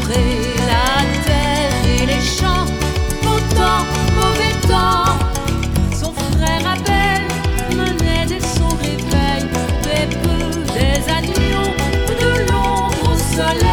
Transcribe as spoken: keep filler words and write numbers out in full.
labourer la terre et les champs. Beau temps, mauvais temps, son frère Abel menait dès son réveil des bœufs, des agneaux, de l'ombre au soleil.